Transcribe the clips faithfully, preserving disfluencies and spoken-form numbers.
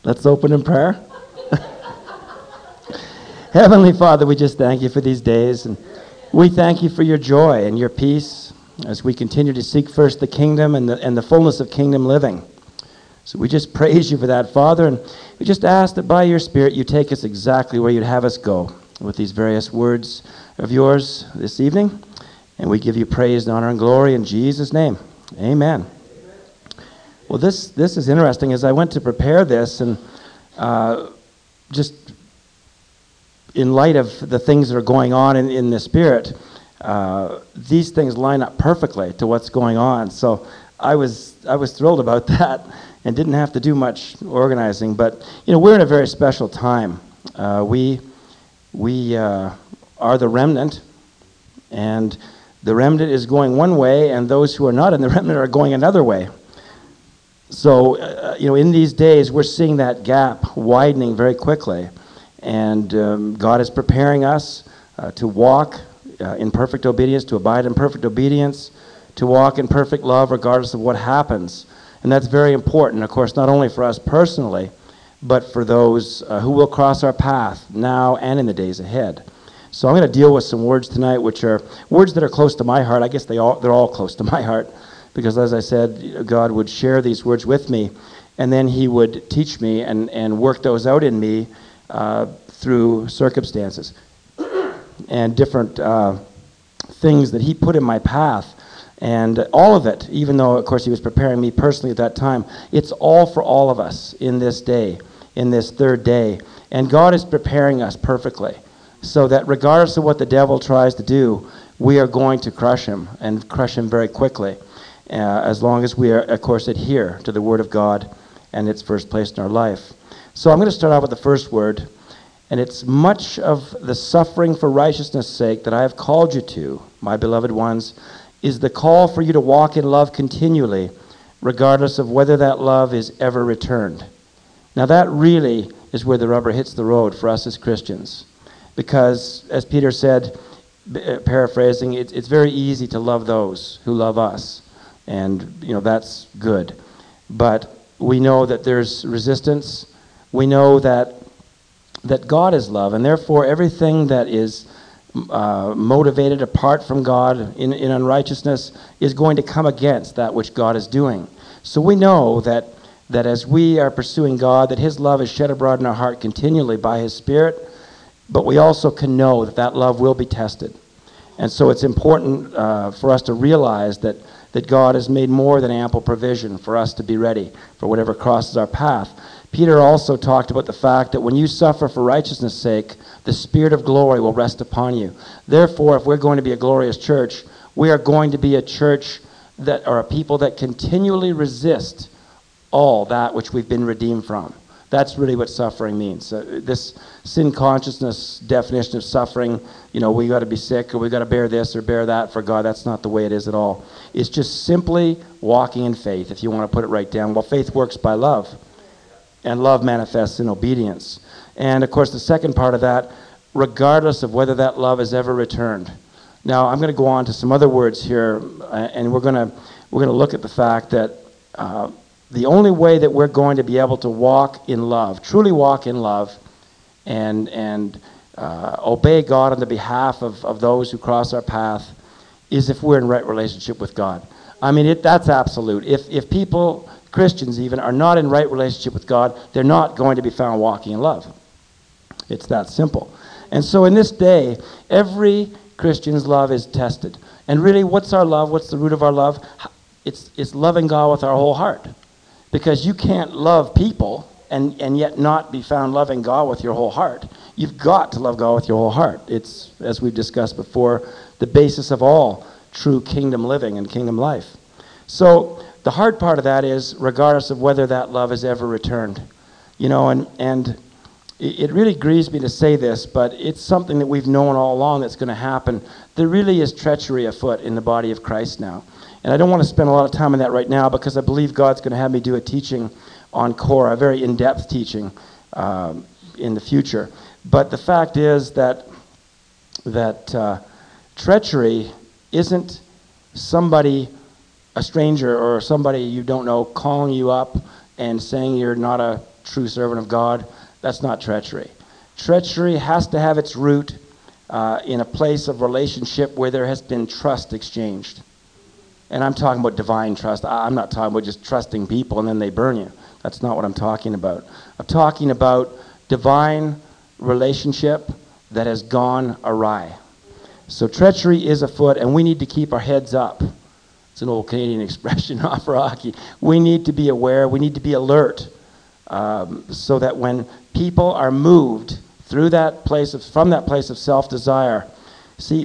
Let's open in prayer. Heavenly Father, we just thank you for these days, and we thank you for your joy and your peace as we continue to seek first the kingdom and the, and the fullness of kingdom living. So we just praise you for that, Father, and we just ask that by your Spirit you take us exactly where you'd have us go with these various words of yours this evening, and we give you praise and honor and glory in Jesus' name. Amen. Well, this this is interesting. As I went to prepare this, and uh, just in light of the things that are going on in, in the Spirit, uh, these things line up perfectly to what's going on. So I was I was thrilled about that, and didn't have to do much organizing. But you know, we're in a very special time. Uh, we we uh, are the remnant, and the remnant is going one way, and those who are not in the remnant are going another way. So, uh, you know, in these days, we're seeing that gap widening very quickly. And um, God is preparing us uh, to walk uh, in perfect obedience, to abide in perfect obedience, to walk in perfect love regardless of what happens. And that's very important, of course, not only for us personally, but for those uh, who will cross our path now and in the days ahead. So I'm going to deal with some words tonight, which are words that are close to my heart. I guess they all, they're all close to my heart. Because as I said, God would share these words with me, and then he would teach me and, and work those out in me uh, through circumstances and different uh, things that he put in my path. And all of it, even though, of course, he was preparing me personally at that time, it's all for all of us in this day, in this third day. And God is preparing us perfectly so that regardless of what the devil tries to do, we are going to crush him, and crush him very quickly. Uh, as long as we, are, of course, adhere to the Word of God and its first place in our life. So I'm going to start out with the first word, and it's much of the suffering for righteousness' sake that I have called you to, my beloved ones, is the call for you to walk in love continually, regardless of whether that love is ever returned. Now that really is where the rubber hits the road for us as Christians. Because, as Peter said, paraphrasing, it's, it's very easy to love those who love us. And, you know, that's good. But we know that there's resistance. We know that that God is love, and therefore everything that is uh, motivated apart from God in, in unrighteousness is going to come against that which God is doing. So we know that, that as we are pursuing God, that his love is shed abroad in our heart continually by his Spirit, but we also can know that that love will be tested. And so it's important uh, for us to realize that that God has made more than ample provision for us to be ready for whatever crosses our path. Peter also talked about the fact that when you suffer for righteousness' sake, the Spirit of glory will rest upon you. Therefore, if we're going to be a glorious church, we are going to be a church that are a people that continually resist all that which we've been redeemed from. That's really what suffering means. Uh, this sin consciousness definition of suffering, you know, we got to be sick, or we got to bear this or bear that for God. That's not the way it is at all. It's just simply walking in faith, if you want to put it right down. Well, faith works by love, and love manifests in obedience. And of course, the second part of that, regardless of whether that love is ever returned. Now, I'm going to go on to some other words here, uh, and we're going to we're going to look at the fact that. Uh, The only way that we're going to be able to walk in love, truly walk in love, and and uh, obey God on the behalf of, of those who cross our path, is if we're in right relationship with God. I mean, it, that's absolute. If if people, Christians even, are not in right relationship with God, they're not going to be found walking in love. It's that simple. And so in this day, every Christian's love is tested. And really, what's our love? What's the root of our love? It's it's loving God with our whole heart. Because you can't love people and, and yet not be found loving God with your whole heart. You've got to love God with your whole heart. It's, as we've discussed before, the basis of all true kingdom living and kingdom life. So the hard part of that is regardless of whether that love is ever returned. You know, and, and it really grieves me to say this, but it's something that we've known all along that's going to happen. There really is treachery afoot in the body of Christ now. And I don't want to spend a lot of time on that right now because I believe God's going to have me do a teaching on Korah, a very in-depth teaching um, in the future. But the fact is that that uh, treachery isn't somebody, a stranger or somebody you don't know, calling you up and saying you're not a true servant of God, that's not treachery. Treachery has to have its root uh, in a place of relationship where there has been trust exchanged. And I'm talking about divine trust. I'm not talking about just trusting people and then they burn you. That's not what I'm talking about. I'm talking about divine relationship that has gone awry. So treachery is afoot, and we need to keep our heads up. It's an old Canadian expression off Rocky. We need to be aware. We need to be alert, um, so that when people are moved through that place of, from that place of self-desire, see,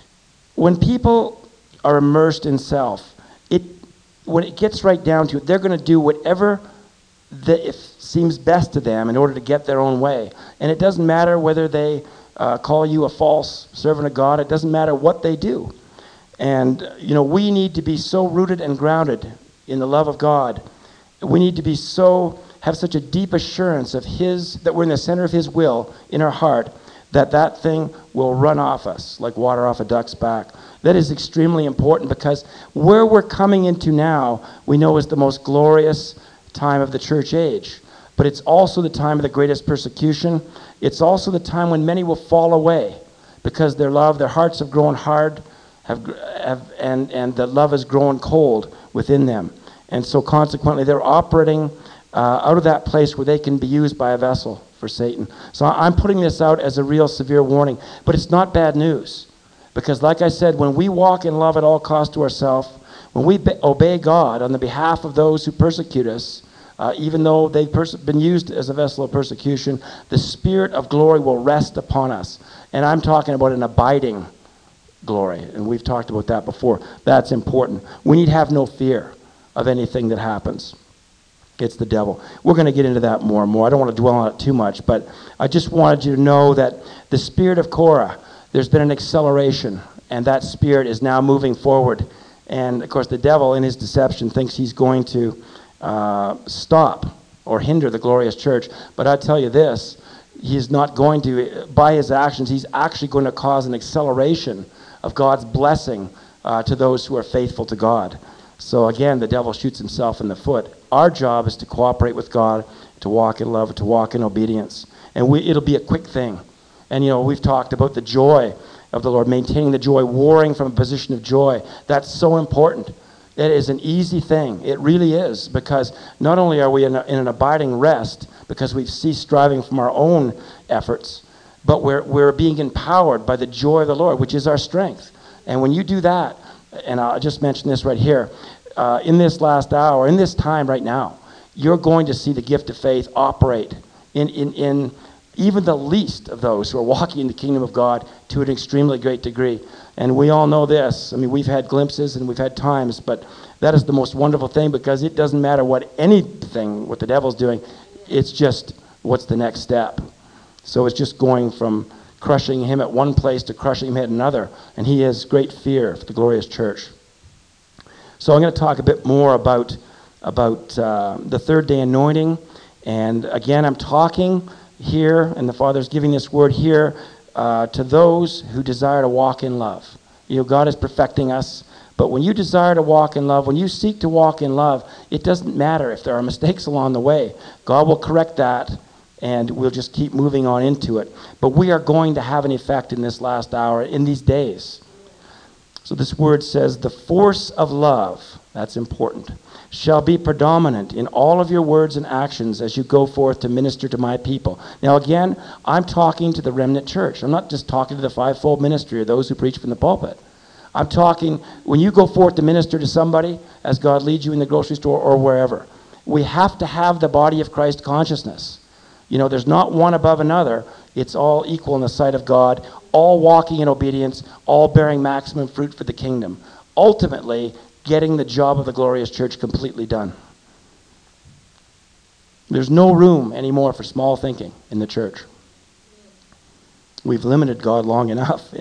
when people are immersed in self, it when it gets right down to it, they're going to do whatever that if seems best to them in order to get their own way. And it doesn't matter whether they uh, call you a false servant of God. It doesn't matter what they do. And, you know, we need to be so rooted and grounded in the love of God. We need to be so, have such a deep assurance of His, that we're in the center of His will in our heart, that that thing will run off us like water off a duck's back. That is extremely important, because where we're coming into now, we know is the most glorious time of the church age. But it's also the time of the greatest persecution. It's also the time when many will fall away because their love, their hearts have grown hard, have, have and, and the love has grown cold within them. And so consequently, they're operating uh, out of that place where they can be used by a vessel for Satan. So I'm putting this out as a real severe warning, but it's not bad news. Because like I said, when we walk in love at all costs to ourselves, when we be- obey God on the behalf of those who persecute us, uh, even though they've pers- been used as a vessel of persecution, the Spirit of glory will rest upon us. And I'm talking about an abiding glory, and we've talked about that before. That's important. We need to have no fear of anything that happens. It's the devil. We're going to get into that more and more. I don't want to dwell on it too much, but I just wanted you to know that the spirit of Korah, there's been an acceleration, and that spirit is now moving forward. And, of course, the devil, in his deception, thinks he's going to uh, stop or hinder the glorious church. But I tell you this, he's not going to, by his actions, he's actually going to cause an acceleration of God's blessing uh, to those who are faithful to God. So, again, the devil shoots himself in the foot. Our job is to cooperate with God, to walk in love, to walk in obedience. And we, it'll be a quick thing. And, you know, we've talked about the joy of the Lord, maintaining the joy, warring from a position of joy. That's so important. It is an easy thing. It really is, because not only are we in, a, in an abiding rest, because we've ceased striving from our own efforts, but we're, we're being empowered by the joy of the Lord, which is our strength. And when you do that, and I'll just mention this right here, uh, in this last hour, in this time right now, you're going to see the gift of faith operate in in in even the least of those who are walking in the kingdom of God to an extremely great degree. And we all know this. I mean, we've had glimpses and we've had times, but that is the most wonderful thing, because it doesn't matter what anything, what the devil's doing, it's just what's the next step. So it's just going from crushing him at one place to crushing him at another, and he has great fear for the glorious church. So I'm going to talk a bit more about, about uh, the third day anointing, and again, I'm talking here, and the Father's giving this word here uh, to those who desire to walk in love. You know, God is perfecting us, but when you desire to walk in love, when you seek to walk in love, it doesn't matter if there are mistakes along the way. God will correct that, and we'll just keep moving on into it. But we are going to have an effect in this last hour, in these days. So this word says, the force of love, that's important, shall be predominant in all of your words and actions as you go forth to minister to my people. Now again, I'm talking to the remnant church. I'm not just talking to the fivefold ministry or those who preach from the pulpit. I'm talking, when you go forth to minister to somebody, as God leads you in the grocery store or wherever, we have to have the body of Christ consciousness. You know, there's not one above another. It's all equal in the sight of God, all walking in obedience, all bearing maximum fruit for the kingdom. Ultimately, getting the job of the glorious church completely done. There's no room anymore for small thinking in the church. We've limited God long enough.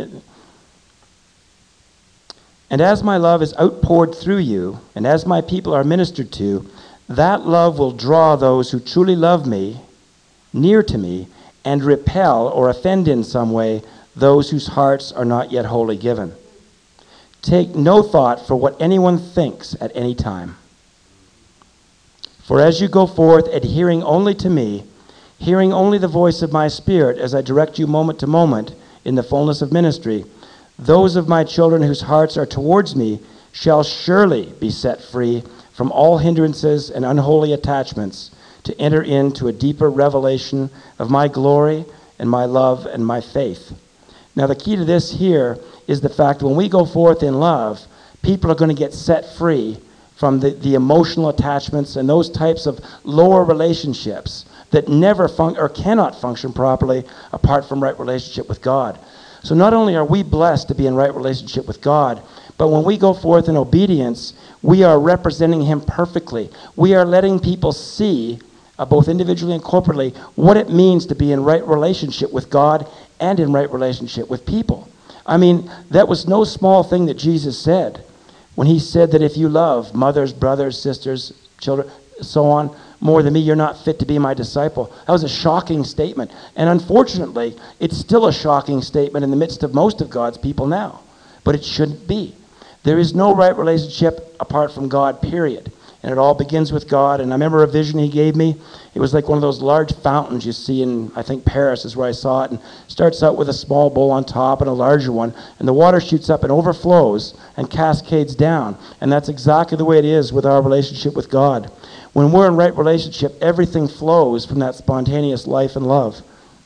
And as my love is outpoured through you, and as my people are ministered to, that love will draw those who truly love me near to me, and repel or offend in some way those whose hearts are not yet wholly given. Take no thought for what anyone thinks at any time. For as you go forth, adhering only to me, hearing only the voice of my Spirit as I direct you moment to moment in the fullness of ministry, those of my children whose hearts are towards me shall surely be set free from all hindrances and unholy attachments to enter into a deeper revelation of my glory and my love and my faith. Now the key to this here is the fact when we go forth in love, people are going to get set free from the, the emotional attachments and those types of lower relationships that never fun- or cannot function properly apart from right relationship with God. So not only are we blessed to be in right relationship with God, but when we go forth in obedience, we are representing him perfectly. We are letting people see, uh, both individually and corporately, what it means to be in right relationship with God and in right relationship with people. I mean, that was no small thing that Jesus said when he said that if you love mothers, brothers, sisters, children, so on, more than me, you're not fit to be my disciple. That was a shocking statement. And unfortunately, it's still a shocking statement in the midst of most of God's people now. But it shouldn't be. There is no right relationship apart from God, period. And it all begins with God. And I remember a vision he gave me. It was like one of those large fountains you see in, I think, Paris is where I saw it. And it starts out with a small bowl on top and a larger one. And the water shoots up and overflows and cascades down. And that's exactly the way it is with our relationship with God. When we're in right relationship, everything flows from that spontaneous life and love.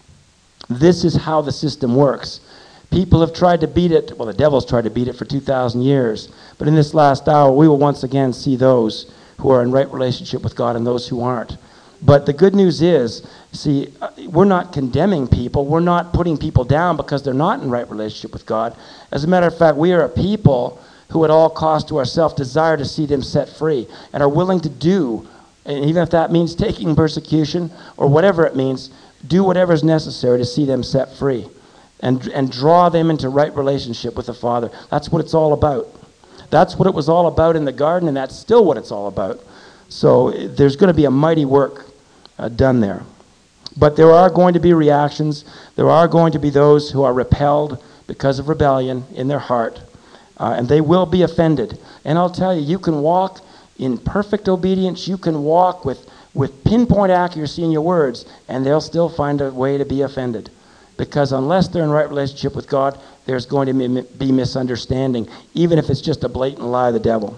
This is how the system works. People have tried to beat it. Well, the devil's tried to beat it for two thousand years. But in this last hour, we will once again see those who are in right relationship with God and those who aren't. But the good news is, see, we're not condemning people. We're not putting people down because they're not in right relationship with God. As a matter of fact, we are a people who at all cost to ourselves desire to see them set free and are willing to do, and even if that means taking persecution or whatever it means, do whatever is necessary to see them set free and, and draw them into right relationship with the Father. That's what it's all about. That's what it was all about in the garden, and that's still what it's all about. So there's going to be a mighty work uh, done there. But there are going to be reactions. There are going to be those who are repelled because of rebellion in their heart, uh, and they will be offended. And I'll tell you, you can walk in perfect obedience. You can walk with, with pinpoint accuracy in your words, and they'll still find a way to be offended. Because unless they're in right relationship with God, there's going to be misunderstanding, even if it's just a blatant lie of the devil.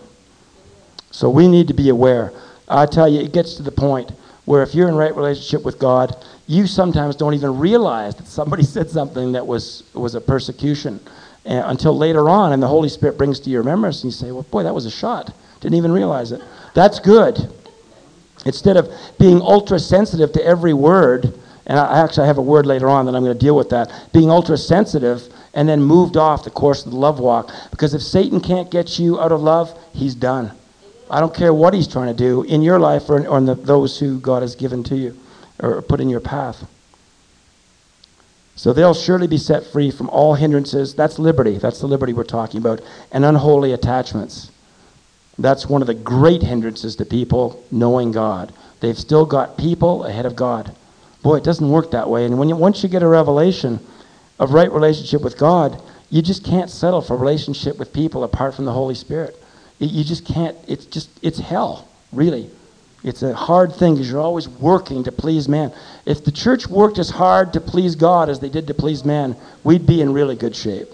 So we need to be aware. I tell you, it gets to the point where if you're in right relationship with God, you sometimes don't even realize that somebody said something that was, was a persecution uh, until later on, and the Holy Spirit brings to your remembrance, and you say, well, boy, that was a shot. Didn't even realize it. That's good. Instead of being ultra-sensitive to every word, and I actually have a word later on that I'm going to deal with that, being ultra-sensitive and then moved off the course of the love walk. Because if Satan can't get you out of love, he's done. I don't care what he's trying to do in your life or in, or in the, those who God has given to you or put in your path. So they'll surely be set free from all hindrances. That's liberty. That's the liberty we're talking about. And unholy attachments. That's one of the great hindrances to people knowing God. They've still got people ahead of God. Boy, it doesn't work that way. And when you, once you get a revelation of right relationship with God, you just can't settle for relationship with people apart from the Holy Spirit. It, you just can't. It's just, it's hell, really. It's a hard thing because you're always working to please man. If the church worked as hard to please God as they did to please man, we'd be in really good shape.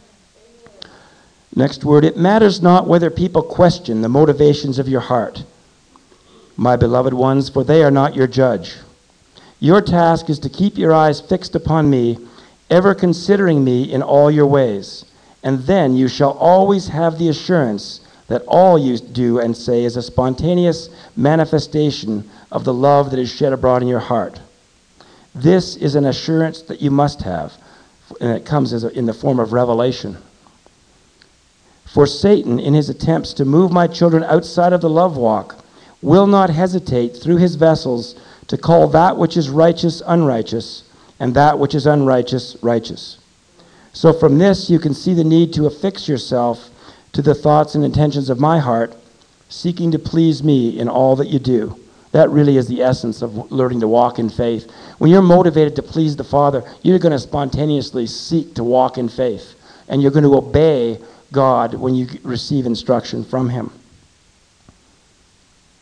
Next word, it matters not whether people question the motivations of your heart, my beloved ones, for they are not your judge. Your task is to keep your eyes fixed upon me, ever considering me in all your ways. And then you shall always have the assurance that all you do and say is a spontaneous manifestation of the love that is shed abroad in your heart. This is an assurance that you must have, and it comes as a, in the form of revelation. For Satan, in his attempts to move my children outside of the love walk, will not hesitate through his vessels to call that which is righteous unrighteous, and that which is unrighteous righteous. So from this you can see the need to affix yourself to the thoughts and intentions of my heart, seeking to please me in all that you do. That really is the essence of learning to walk in faith. When you're motivated to please the Father, you're going to spontaneously seek to walk in faith, and you're going to obey God when you receive instruction from him.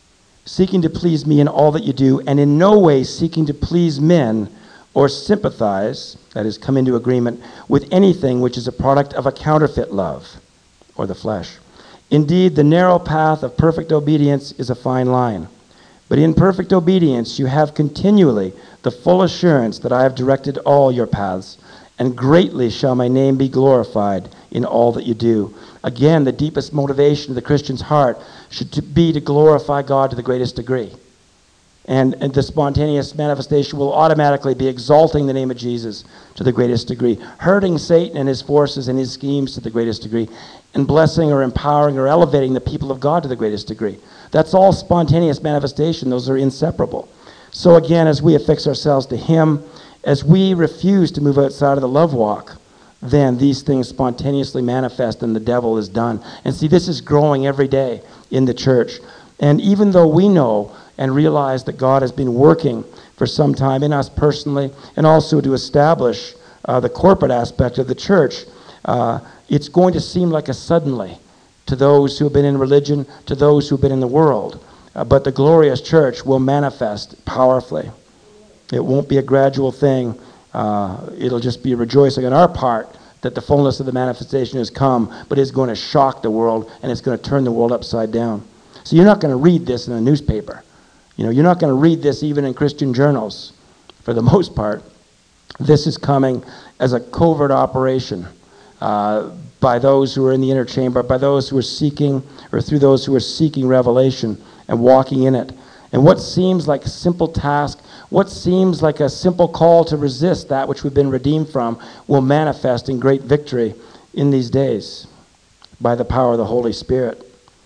seeking to please me in all that you do, and in no way seeking to please men or sympathize, that is, come into agreement with anything which is a product of a counterfeit love, or the flesh. Indeed, the narrow path of perfect obedience is a fine line. But in perfect obedience you have continually the full assurance that I have directed all your paths, and greatly shall my name be glorified in all that you do. Again, the deepest motivation of the Christian's heart should to be to glorify God to the greatest degree. And, and the spontaneous manifestation will automatically be exalting the name of Jesus to the greatest degree, hurting Satan and his forces and his schemes to the greatest degree, and blessing or empowering or elevating the people of God to the greatest degree. That's all spontaneous manifestation. Those are inseparable. So again, as we affix ourselves to him, as we refuse to move outside of the love walk, then these things spontaneously manifest and the devil is done. And see, this is growing every day in the church. And even though we know and realize that God has been working for some time in us personally, and also to establish uh, the corporate aspect of the church, uh, it's going to seem like a suddenly to those who have been in religion, to those who have been in the world. Uh, but the glorious church will manifest powerfully. It won't be a gradual thing. Uh, it'll just be rejoicing on our part that the fullness of the manifestation has come, but it's going to shock the world, and it's going to turn the world upside down. So you're not going to read this in a newspaper. You know, you're not going to read this even in Christian journals, for the most part. This is coming as a covert operation uh, by those who are in the inner chamber, by those who are seeking, or through those who are seeking revelation and walking in it. And what seems like a simple task, what seems like a simple call to resist that which we've been redeemed from, will manifest in great victory in these days by the power of the Holy Spirit.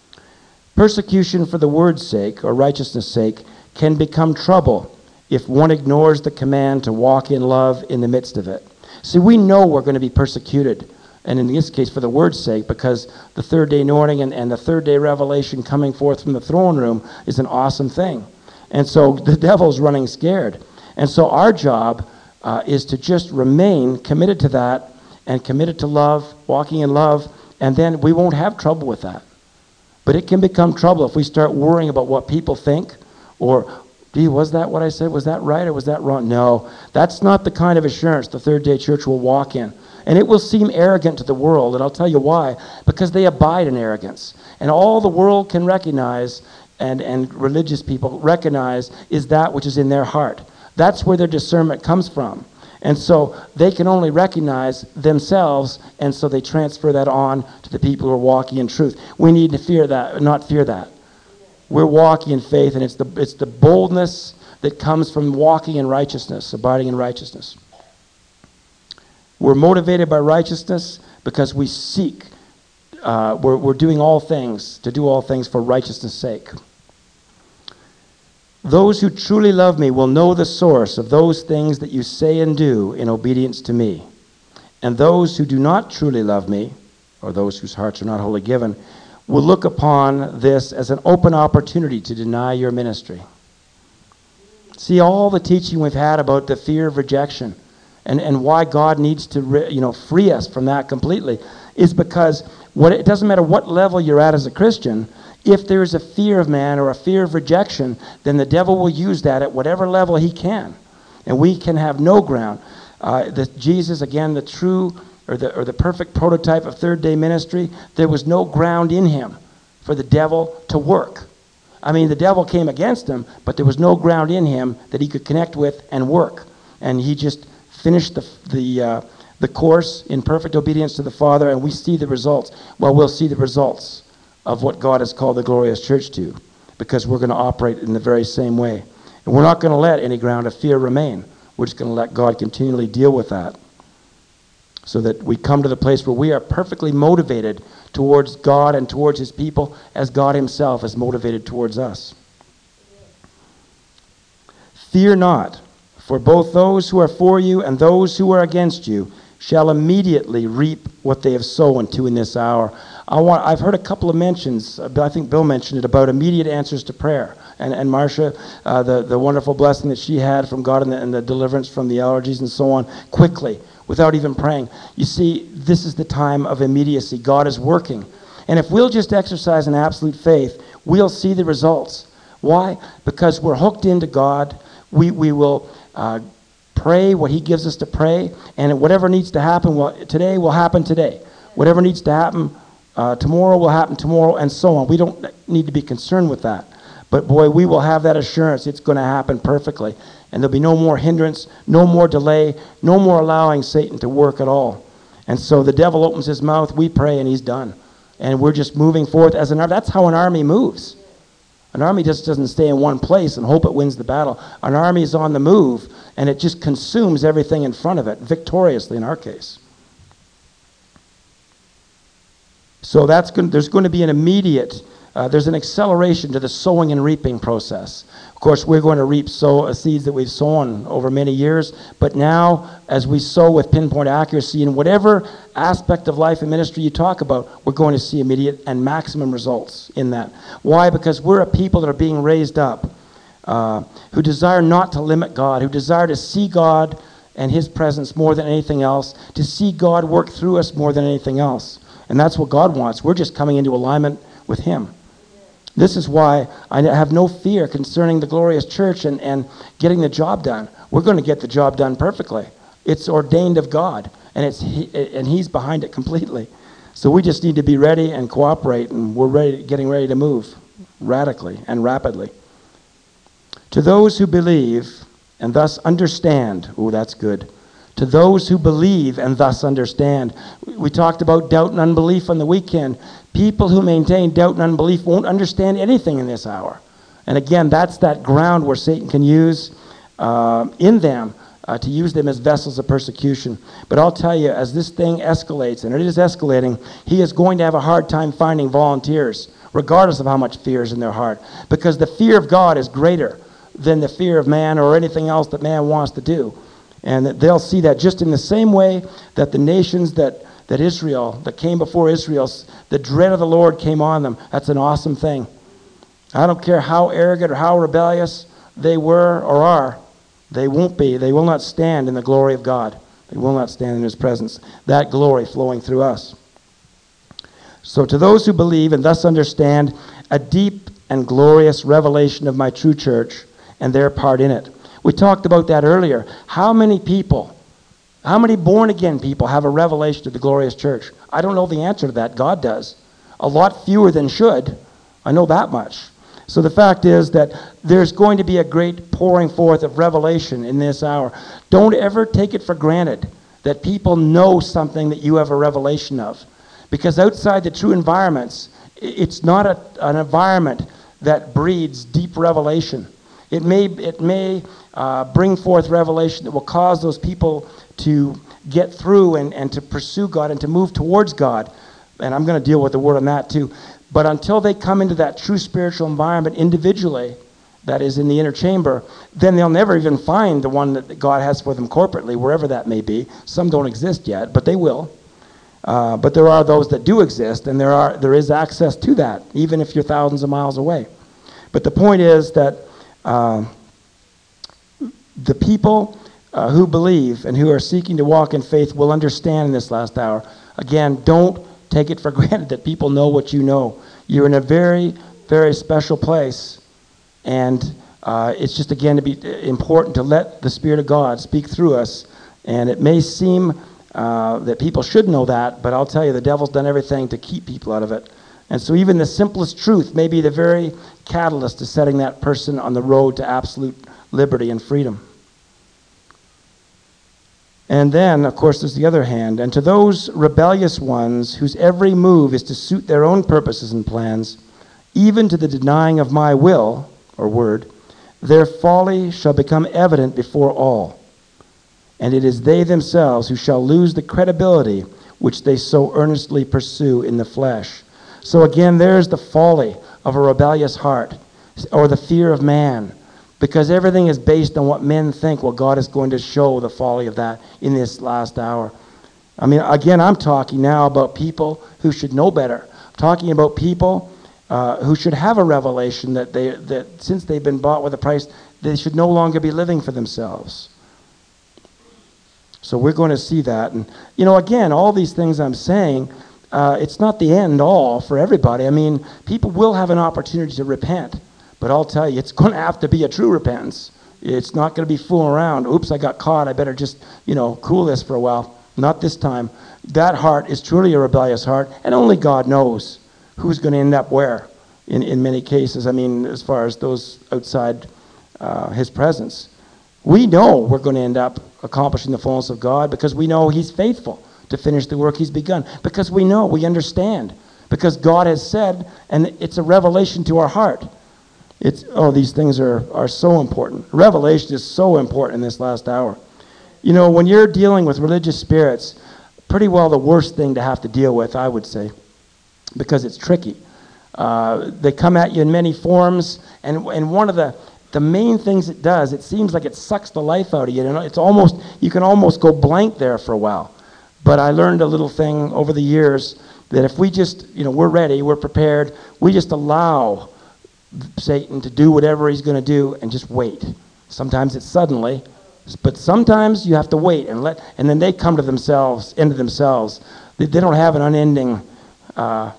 Persecution for the word's sake, or righteousness' sake, can become trouble if one ignores the command to walk in love in the midst of it. See, we know we're going to be persecuted, and in this case for the word's sake, because the third day anointing and, and the third day revelation coming forth from the throne room is an awesome thing. And so the devil's running scared. And so our job uh, is to just remain committed to that and committed to love, walking in love, and then we won't have trouble with that. But it can become trouble if we start worrying about what people think, or, gee, was that what I said? Was that right or was that wrong? No, that's not the kind of assurance the Third Day Church will walk in. And it will seem arrogant to the world, and I'll tell you why. Because they abide in arrogance. And all the world can recognize, and, and religious people recognize, is that which is in their heart. That's where their discernment comes from. And so they can only recognize themselves, and so they transfer that on to the people who are walking in truth. We need to fear that, not fear that. We're walking in faith, and it's the it's the boldness that comes from walking in righteousness, abiding in righteousness. We're motivated by righteousness because we seek, uh, we're, we're doing all things, to do all things for righteousness' sake. Those who truly love me will know the source of those things that you say and do in obedience to me. And those who do not truly love me, or those whose hearts are not wholly given, will look upon this as an open opportunity to deny your ministry. See, all the teaching we've had about the fear of rejection and, and why God needs to re, you know, free us from that completely is because what it doesn't matter what level you're at as a Christian. If there is a fear of man or a fear of rejection, then the devil will use that at whatever level he can. And we can have no ground. Uh, the, Jesus, again, the true or the, or the perfect prototype of third day ministry, there was no ground in him for the devil to work. I mean, the devil came against him, but there was no ground in him that he could connect with and work. And he just finished the, the, uh, the course in perfect obedience to the Father, and we see the results. Well, we'll see the results of what God has called the glorious church to, because we're going to operate in the very same way. And we're not going to let any ground of fear remain. We're just going to let God continually deal with that, so that we come to the place where we are perfectly motivated towards God and towards his people as God himself is motivated towards us. Fear not, for both those who are for you and those who are against you shall immediately reap what they have sown to in this hour. I want, I've heard a couple of mentions, I think Bill mentioned it, about immediate answers to prayer. And, and Marcia, uh, the, the wonderful blessing that she had from God and the, and the deliverance from the allergies and so on, quickly, without even praying. You see, this is the time of immediacy. God is working. And if we'll just exercise an absolute faith, we'll see the results. Why? Because we're hooked into God. We, we will uh, pray what he gives us to pray, and whatever needs to happen well, today will happen today. Whatever needs to happen uh, tomorrow will happen tomorrow, and so on. We don't need to be concerned with that. But boy, we will have that assurance it's going to happen perfectly. And there'll be no more hindrance, no more delay, no more allowing Satan to work at all. And so the devil opens his mouth, we pray, and he's done. And we're just moving forth as an army. That's how an army moves. An army just doesn't stay in one place and hope it wins the battle. An army is on the move, and it just consumes everything in front of it, victoriously in our case. So that's going, there's going to be an immediate, uh, there's an acceleration to the sowing and reaping process. Of course, we're going to reap sow, uh, seeds that we've sown over many years, but now as we sow with pinpoint accuracy in whatever aspect of life and ministry you talk about, we're going to see immediate and maximum results in that. Why? Because we're a people that are being raised up, uh, who desire not to limit God, who desire to see God and his presence more than anything else, to see God work through us more than anything else. And that's what God wants. We're just coming into alignment with him. This is why I have no fear concerning the glorious church and, and getting the job done. We're going to get the job done perfectly. It's ordained of God, and it's he, and he's behind it completely. So we just need to be ready and cooperate, and we're ready, getting ready to move radically and rapidly. To those who believe and thus understand, oh, that's good. To those who believe and thus understand. We talked about doubt and unbelief on the weekend. People who maintain doubt and unbelief won't understand anything in this hour. And again, that's that ground where Satan can use uh, in them uh, to use them as vessels of persecution. But I'll tell you, as this thing escalates, and it is escalating, he is going to have a hard time finding volunteers, regardless of how much fear is in their heart. Because the fear of God is greater than the fear of man or anything else that man wants to do. And that they'll see that just in the same way that the nations that, that Israel, that came before Israel, the dread of the Lord came on them. That's an awesome thing. I don't care how arrogant or how rebellious they were or are. They won't be. They will not stand in the glory of God. They will not stand in his presence. That glory flowing through us. So to those who believe and thus understand a deep and glorious revelation of my true church and their part in it. We talked about that earlier. How many people, how many born-again people have a revelation of the glorious church? I don't know the answer to that. God does. A lot fewer than should. I know that much. So the fact is that there's going to be a great pouring forth of revelation in this hour. Don't ever take it for granted that people know something that you have a revelation of. Because outside the true environments, it's not a, an environment that breeds deep revelation. It may, it may uh, bring forth revelation that will cause those people to get through and, and to pursue God and to move towards God. And I'm going to deal with the word on that too. But until they come into that true spiritual environment individually, that is in the inner chamber, then they'll never even find the one that God has for them corporately, wherever that may be. Some don't exist yet, but they will. Uh, but there are those that do exist, and there are there is access to that, even if you're thousands of miles away. But the point is that Uh, the people uh, who believe and who are seeking to walk in faith will understand in this last hour. Again, don't take it for granted that people know what you know. You're in a very, very special place. And uh, it's just, again, to be important to let the Spirit of God speak through us. And it may seem uh, that people should know that, but I'll tell you, the devil's done everything to keep people out of it. And so even the simplest truth may be the very catalyst to setting that person on the road to absolute liberty and freedom. And then, of course, there's the other hand. And to those rebellious ones whose every move is to suit their own purposes and plans, even to the denying of my will, or word, their folly shall become evident before all. And it is they themselves who shall lose the credibility which they so earnestly pursue in the flesh. So again, there's the folly of a rebellious heart, or the fear of man, because everything is based on what men think. Well, God is going to show the folly of that in this last hour. I mean, again, I'm talking now about people who should know better. I'm talking about people uh, who should have a revelation that they that since they've been bought with a price, they should no longer be living for themselves. So we're going to see that. And, you know, again, all these things I'm saying, Uh, it's not the end all for everybody. I mean, people will have an opportunity to repent. But I'll tell you, it's going to have to be a true repentance. It's not going to be fooling around. Oops, I got caught. I better just, you know, cool this for a while. Not this time. That heart is truly a rebellious heart, and only God knows who's going to end up where in, in many cases. I mean, as far as those outside uh, his presence. We know we're going to end up accomplishing the fullness of God because we know he's faithful to finish the work he's begun. Because we know, we understand. Because God has said, and it's a revelation to our heart. It's, oh, these things are, are so important. Revelation is so important in this last hour. You know, when you're dealing with religious spirits, pretty well the worst thing to have to deal with, I would say, because it's tricky. Uh, they come at you in many forms, and, and one of the, the main things it does, it seems like it sucks the life out of you. You know, it's almost, you can almost go blank there for a while. But I learned a little thing over the years that if we just, you know, we're ready, we're prepared, we just allow Satan to do whatever he's going to do and just wait. Sometimes it's suddenly, but sometimes you have to wait and let, and then they come to themselves, into themselves. They, they don't have an unending uh,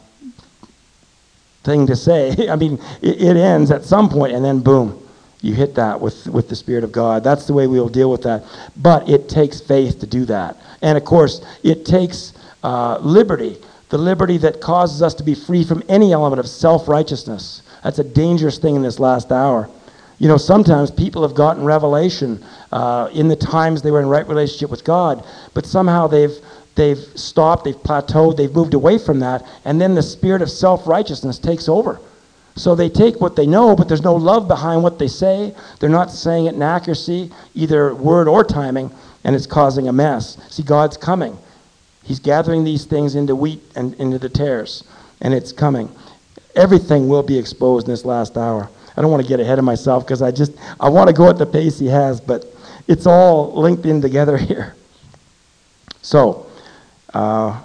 thing to say. I mean, it, it ends at some point, and then boom, you hit that with, with the Spirit of God. That's the way we will deal with that. But it takes faith to do that. And of course, it takes uh, liberty, the liberty that causes us to be free from any element of self-righteousness. That's a dangerous thing in this last hour. You know, sometimes people have gotten revelation uh, in the times they were in right relationship with God, but somehow they've they've stopped, they've plateaued, they've moved away from that, and then the spirit of self-righteousness takes over. So they take what they know, but there's no love behind what they say. They're not saying it in accuracy, either word or timing, and it's causing a mess. See, God's coming. He's gathering these things into wheat and into the tares, and it's coming. Everything will be exposed in this last hour. I don't want to get ahead of myself because I just, I want to go at the pace he has, but it's all linked in together here. So, uh,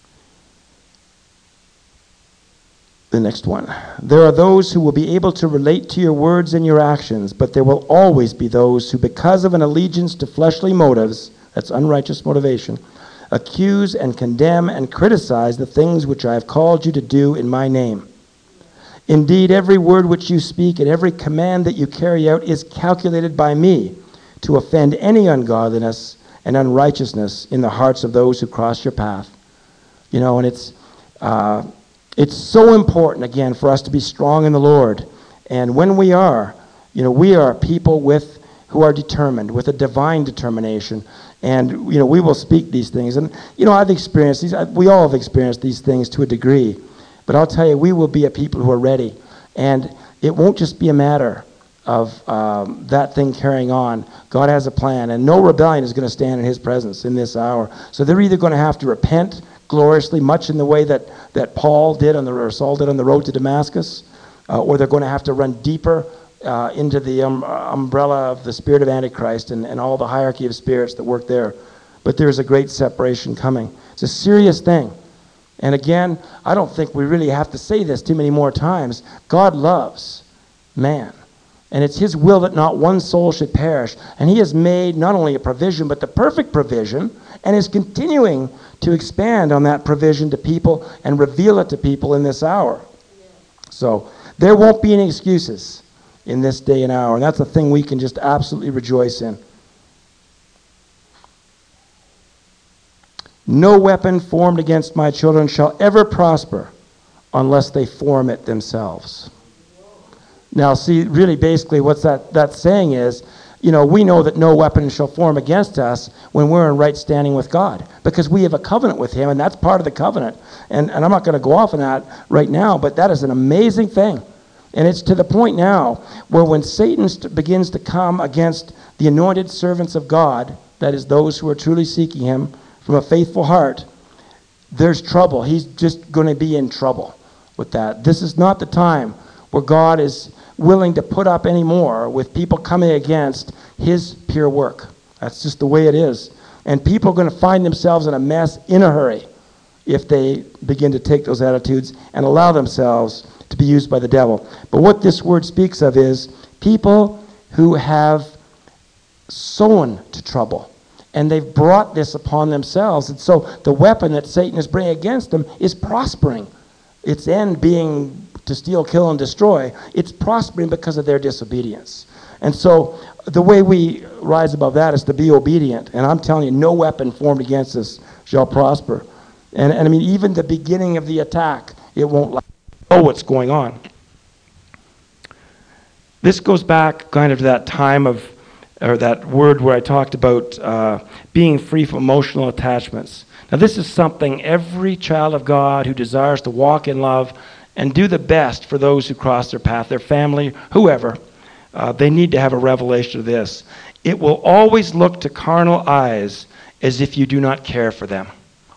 the next one. There are those who will be able to relate to your words and your actions, but there will always be those who, because of an allegiance to fleshly motives, that's unrighteous motivation, accuse and condemn and criticize the things which I have called you to do in my name. Indeed, every word which you speak and every command that you carry out is calculated by me to offend any ungodliness and unrighteousness in the hearts of those who cross your path. You know, and it's uh, it's so important, again, for us to be strong in the Lord. And when we are, you know, we are people with who are determined, with a divine determination. And, you know, we will speak these things. And, you know, I've experienced these. We all have experienced these things to a degree. But I'll tell you, we will be a people who are ready. And it won't just be a matter of um, that thing carrying on. God has a plan, and no rebellion is going to stand in his presence in this hour. So they're either going to have to repent gloriously, much in the way that, that Paul did, on the, or Saul did on the road to Damascus, uh, or they're going to have to run deeper uh, into the um, umbrella of the spirit of Antichrist and, and all the hierarchy of spirits that work there. But there's a great separation coming. It's a serious thing. And again, I don't think we really have to say this too many more times. God loves man. And it's his will that not one soul should perish. And he has made not only a provision, but the perfect provision, and is continuing to expand on that provision to people and reveal it to people in this hour. So there won't be any excuses in this day and hour. And that's a thing we can just absolutely rejoice in. No weapon formed against my children shall ever prosper unless they form it themselves. Now, see, really basically what's that, that saying is, you know, we know that no weapon shall form against us when we're in right standing with God, because we have a covenant with him, and that's part of the covenant. And, and I'm not going to go off on that right now, but that is an amazing thing. And it's to the point now where when Satan st- begins to come against the anointed servants of God, that is those who are truly seeking him, from a faithful heart, there's trouble. He's just going to be in trouble with that. This is not the time where God is willing to put up any more with people coming against his pure work. That's just the way it is. And people are going to find themselves in a mess in a hurry if they begin to take those attitudes and allow themselves to be used by the devil. But what this word speaks of is people who have sown to trouble. And they've brought this upon themselves. And so the weapon that Satan is bringing against them is prospering. its end being to steal, kill, and destroy, it's prospering because of their disobedience. And so the way we rise above that is to be obedient. And I'm telling you, no weapon formed against us shall prosper. And, and I mean, even the beginning of the attack, it won't last. Know what's going on. This goes back kind of to that time of, or that word where I talked about uh, being free from emotional attachments. Now, this is something every child of God who desires to walk in love and do the best for those who cross their path, their family, whoever, uh, they need to have a revelation of this. It will always look to carnal eyes as if you do not care for them.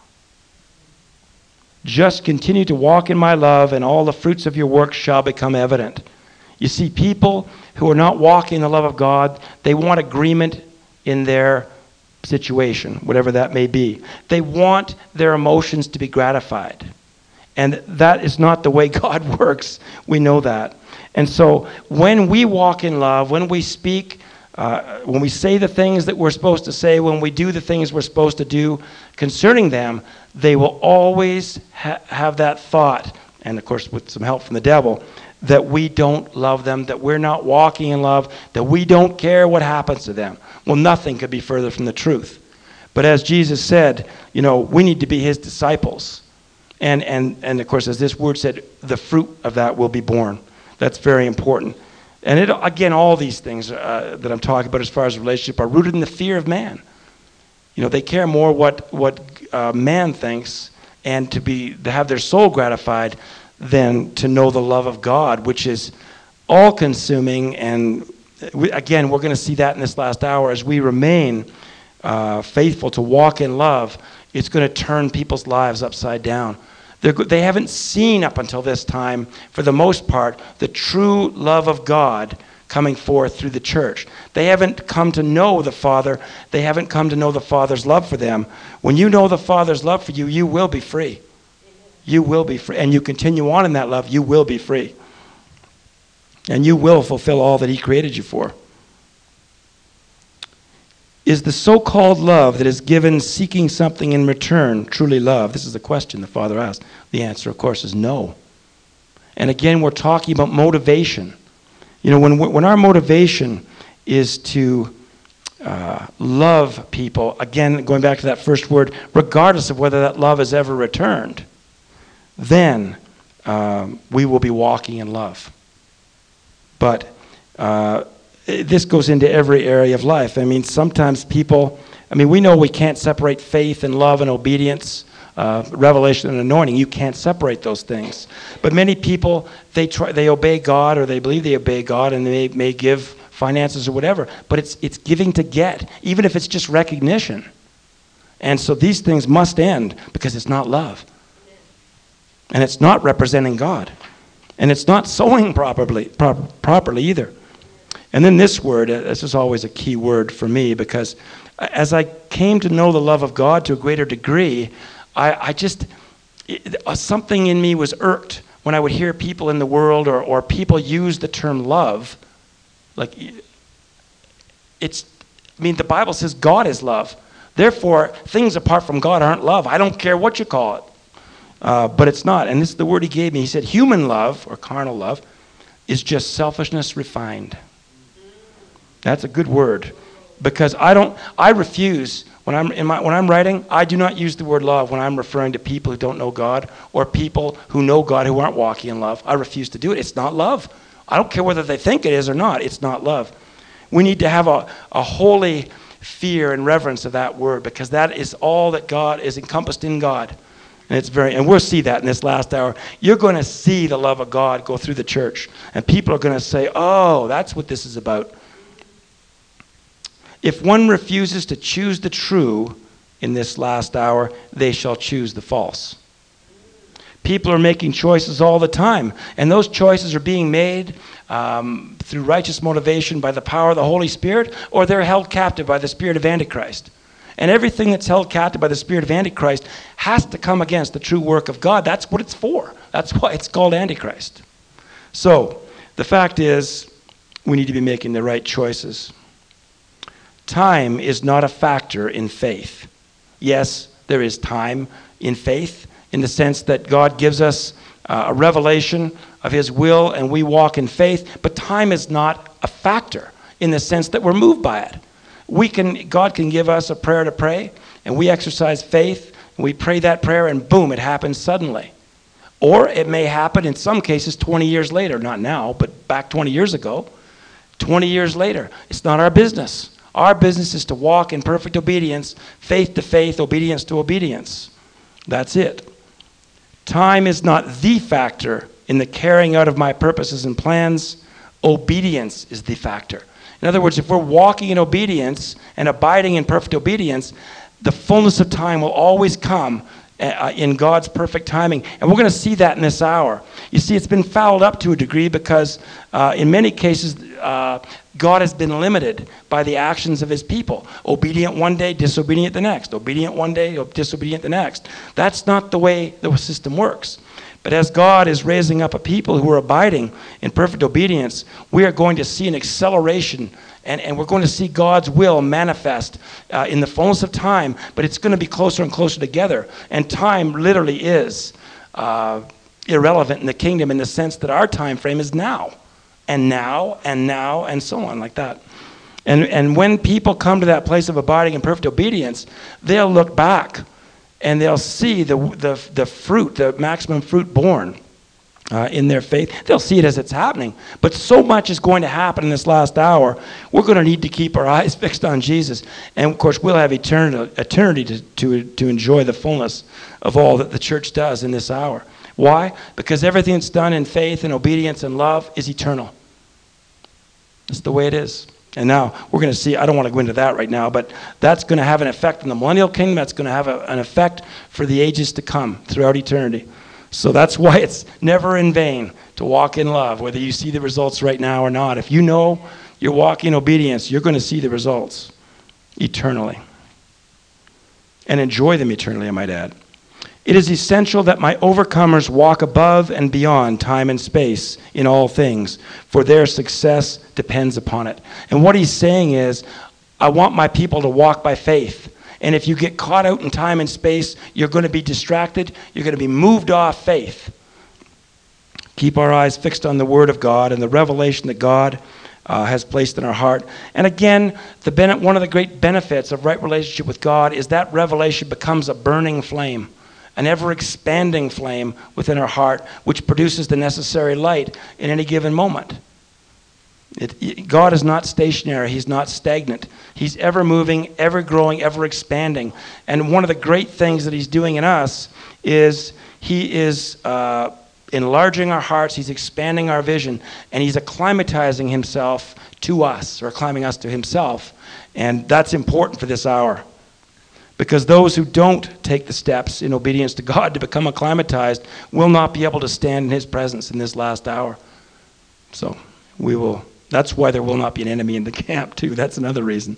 Just continue to walk in my love, and all the fruits of your works shall become evident. You see, people who are not walking in the love of God, they want agreement in their situation, whatever that may be. They want their emotions to be gratified. And that is not the way God works. We know that. And so when we walk in love, when we speak, uh, when we say the things that we're supposed to say, when we do the things we're supposed to do concerning them, they will always ha- have that thought, and of course with some help from the devil, that we don't love them, that we're not walking in love, that we don't care what happens to them. Well, nothing could be further from the truth. But as Jesus said, you know, we need to be his disciples. And, and, and of course, as this word said, the fruit of that will be born. That's very important. And it, again, all these things uh, that I'm talking about as far as relationship are rooted in the fear of man. You know, they care more what, what uh, man thinks and to be to have their soul gratified than to know the love of God, which is all-consuming. And we, again, we're going to see that in this last hour. As we remain uh, faithful to walk in love, it's going to turn people's lives upside down. They're, they haven't seen up until this time, for the most part, the true love of God coming forth through the church. They haven't come to know the Father. They haven't come to know the Father's love for them. When you know the Father's love for you, you will be free. You will be free. And you continue on in that love, you will be free. And you will fulfill all that he created you for. Is the so-called love that is given seeking something in return truly love? This is the question the Father asked. The answer, of course, is no. And again, we're talking about motivation. You know, when when our motivation is to uh, love people, again, going back to that first word, regardless of whether that love is ever returned, then um, we will be walking in love. But uh, this goes into every area of life. I mean, sometimes people, I mean, we know we can't separate faith and love and obedience, uh, revelation and anointing. You can't separate those things. But many people, they try, they obey God, or they believe they obey God, and they may give finances or whatever. But it's it's giving to get, even if it's just recognition. And so these things must end because it's not love. And it's not representing God. And it's not sowing properly, pro- properly either. And then this word, this is always a key word for me, because as I came to know the love of God to a greater degree, I, I just, it, uh, something in me was irked when I would hear people in the world or, or people use the term love. Like, it's, I mean, the Bible says God is love. Therefore, things apart from God aren't love. I don't care what you call it. Uh, but it's not. And this is the word he gave me. He said, human love, or carnal love, is just selfishness refined. That's a good word, because I don't. I refuse when I'm in my when I'm writing. I do not use the word love when I'm referring to people who don't know God or people who know God who aren't walking in love. I refuse to do it. It's not love. I don't care whether they think it is or not. It's not love. We need to have a, a holy fear and reverence of that word, because that is all that God is encompassed in God. And it's very, and we'll see that in this last hour. You're going to see the love of God go through the church, and people are going to say, "Oh, that's what this is about." If one refuses to choose the true in this last hour, they shall choose the false. People are making choices all the time, and those choices are being made um, through righteous motivation by the power of the Holy Spirit, or they're held captive by the spirit of Antichrist. And everything that's held captive by the spirit of Antichrist has to come against the true work of God. That's what it's for. That's why it's called Antichrist. So, the fact is, we need to be making the right choices. Time is not a factor in faith. Yes, there is time in faith, in the sense that God gives us uh, a revelation of his will, and we walk in faith. But time is not a factor in the sense that we're moved by it. We can, God can give us a prayer to pray, and we exercise faith, and we pray that prayer, and boom, it happens suddenly. Or it may happen in some cases twenty years later, not now, but back twenty years ago, twenty years later. It's not our business. Our business is to walk in perfect obedience, faith to faith, obedience to obedience. That's it. Time is not the factor in the carrying out of my purposes and plans. Obedience is the factor. In other words, if we're walking in obedience and abiding in perfect obedience, the fullness of time will always come uh, in God's perfect timing. And we're going to see that in this hour. You see, it's been fouled up to a degree because uh, in many cases, uh, God has been limited by the actions of his people. Obedient one day, disobedient the next. Obedient one day, disobedient the next. That's not the way the system works. But as God is raising up a people who are abiding in perfect obedience, we are going to see an acceleration, and, and we're going to see God's will manifest uh, in the fullness of time, but it's going to be closer and closer together. And time literally is uh, irrelevant in the kingdom in the sense that our time frame is now, and now, and now, and so on like that. And, and when people come to that place of abiding in perfect obedience, they'll look back and they'll see the, the, the fruit, the maximum fruit born uh, in their faith. They'll see it as it's happening. But so much is going to happen in this last hour, we're going to need to keep our eyes fixed on Jesus. And, of course, we'll have eternity, eternity to, to, to enjoy the fullness of all that the church does in this hour. Why? Because everything that's done in faith and obedience and love is eternal. That's the way it is. And now we're going to see, I don't want to go into that right now, but that's going to have an effect in the millennial kingdom. That's going to have a, an effect for the ages to come throughout eternity. So that's why it's never in vain to walk in love, whether you see the results right now or not. If you know you're walking in obedience, you're going to see the results eternally. And enjoy them eternally, I might add. It is essential that my overcomers walk above and beyond time and space in all things, for their success depends upon it. And what he's saying is, I want my people to walk by faith. And if you get caught out in time and space, you're going to be distracted. You're going to be moved off faith. Keep our eyes fixed on the Word of God and the revelation that God uh, has placed in our heart. And again, the ben- one of the great benefits of right relationship with God is that revelation becomes a burning flame, an ever-expanding flame within our heart, which produces the necessary light in any given moment. It, it, God is not stationary. He's not stagnant. He's ever-moving, ever-growing, ever-expanding. And one of the great things that he's doing in us is he is uh, enlarging our hearts. He's expanding our vision. And he's acclimatizing himself to us, or acclimating us to himself. And that's important for this hour. Because those who don't take the steps in obedience to God to become acclimatized will not be able to stand in his presence in this last hour. So we will, that's why there will not be an enemy in the camp too. That's another reason.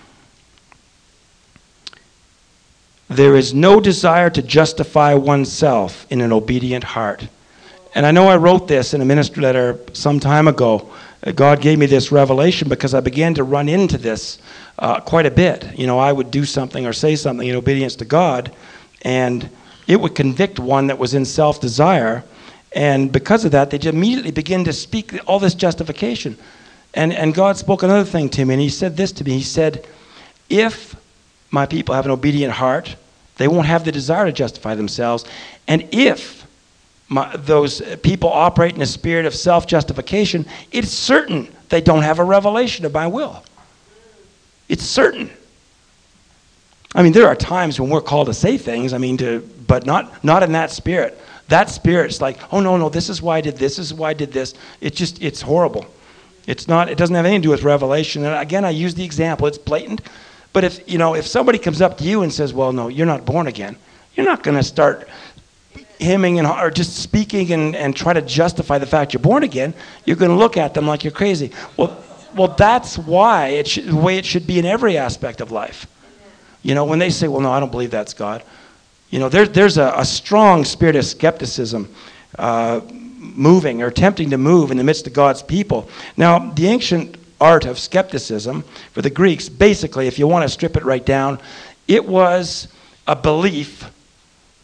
There is no desire to justify oneself in an obedient heart. And I know I wrote this in a ministry letter some time ago. God gave me this revelation because I began to run into this uh, quite a bit. You know, I would do something or say something in obedience to God, and it would convict one that was in self-desire. And because of that, they'd immediately begin to speak all this justification. And, and God spoke another thing to me, and he said this to me. He said, if my people have an obedient heart, they won't have the desire to justify themselves. And if My, those people operate in a spirit of self-justification, it's certain they don't have a revelation of my will. It's certain. I mean, there are times when we're called to say things, I mean, to, but not, not in that spirit. That spirit's like, oh, no, no, this is why I did this, this is why I did this. It's just, it's horrible. It's not, it doesn't have anything to do with revelation. And again, I use the example, it's blatant. But if, you know, if somebody comes up to you and says, well, no, you're not born again, you're not going to start hymning and or just speaking and, and try to justify the fact you're born again. You're going to look at them like you're crazy. Well, well, that's why it should, the way it should be in every aspect of life. You know, when they say, "Well, no, I don't believe that's God," you know, there's there's a, a strong spirit of skepticism uh, moving or attempting to move in the midst of God's people. Now, the ancient art of skepticism for the Greeks, basically, if you want to strip it right down, it was a belief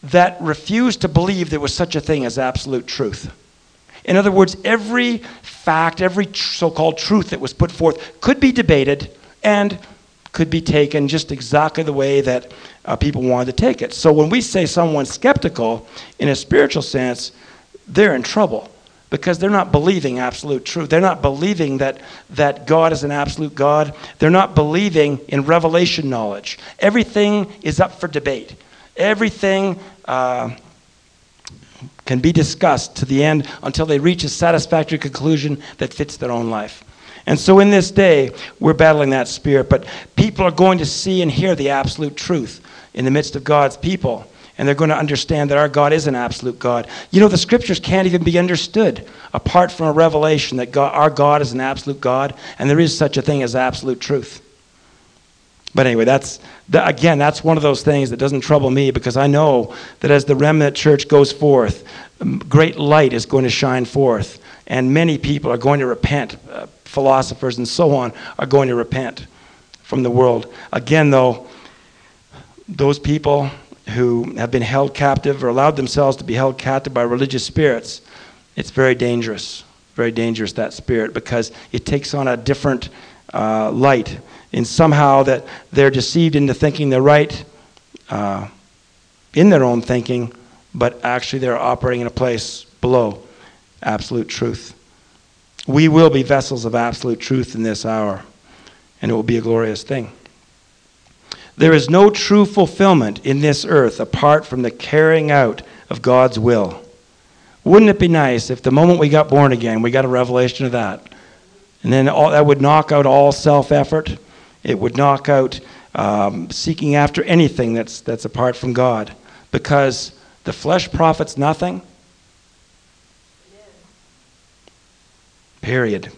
that refused to believe there was such a thing as absolute truth. In other words, every fact, every tr- so-called truth that was put forth could be debated and could be taken just exactly the way that uh, people wanted to take it. So when we say someone's skeptical in a spiritual sense, they're in trouble because they're not believing absolute truth. They're not believing that, that God is an absolute God. They're not believing in revelation knowledge. Everything is up for debate. Everything uh, can be discussed to the end until they reach a satisfactory conclusion that fits their own life. And so in this day, we're battling that spirit, but people are going to see and hear the absolute truth in the midst of God's people, and they're going to understand that our God is an absolute God. You know, the scriptures can't even be understood apart from a revelation that God, our God is an absolute God, and there is such a thing as absolute truth. But anyway, that's that, again, that's one of those things that doesn't trouble me, because I know that as the remnant church goes forth, great light is going to shine forth, and many people are going to repent. Uh, philosophers and so on are going to repent from the world. Again, though, those people who have been held captive or allowed themselves to be held captive by religious spirits, it's very dangerous, very dangerous, that spirit, because it takes on a different uh, light, and somehow that they're deceived into thinking they're right uh, in their own thinking, but actually they're operating in a place below absolute truth. We will be vessels of absolute truth in this hour, and it will be a glorious thing. There is no true fulfillment in this earth apart from the carrying out of God's will. Wouldn't it be nice if the moment we got born again, we got a revelation of that? And then all, that would knock out all self-effort. It would knock out um, seeking after anything that's, that's apart from God. Because the flesh profits nothing. Period.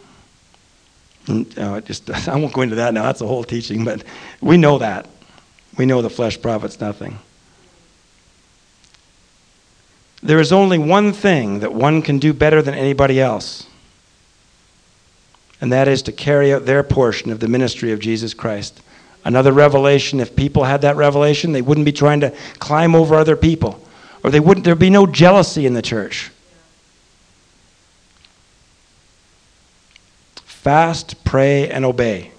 Uh, just, I won't go into that now. That's a whole teaching, but we know that. We know the flesh profits nothing. There is only one thing that one can do better than anybody else, and that is to carry out their portion of the ministry of Jesus Christ. Another revelation, if people had that revelation, they wouldn't be trying to climb over other people, or they wouldn't. There'd be no jealousy in the church. Fast, pray, and obey.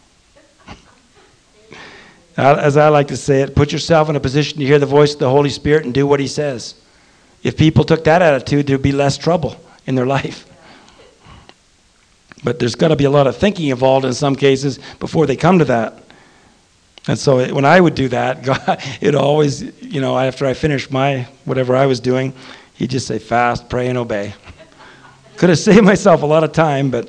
As I like to say it, put yourself in a position to hear the voice of the Holy Spirit and do what He says. If people took that attitude, there'd be less trouble in their life. But there's got to be a lot of thinking involved in some cases before they come to that. And so it, when I would do that, God, it always, you know, after I finished my, whatever I was doing, He'd just say, fast, pray, and obey. Could have saved myself a lot of time, but